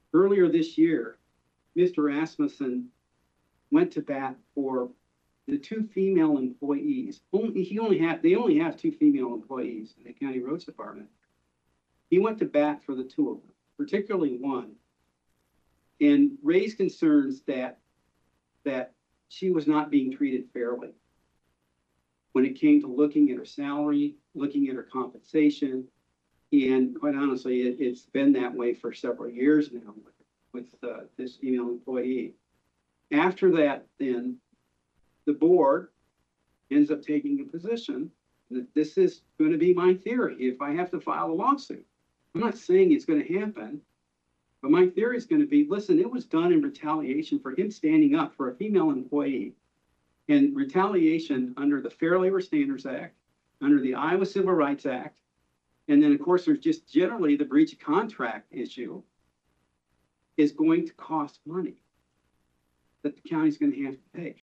Earlier this year, Mr. Rasmussen went to bat for the two female employees. They only have two female employees in the county roads department. He went to bat for the two of them, particularly one, and raised concerns that she was not being treated fairly when it came to looking at her salary, looking at her compensation. And quite honestly, it's been that way for several years now with this female employee. After that, then the board ends up taking a position that this is going to be my theory if I have to file a lawsuit. I'm not saying it's going to happen, but my theory is going to be, listen, it was done in retaliation for him standing up for a female employee, and retaliation under the Fair Labor Standards Act, under the Iowa Civil Rights Act, and then of course there's just generally the breach of contract issue is going to cost money that the county's going to have to pay.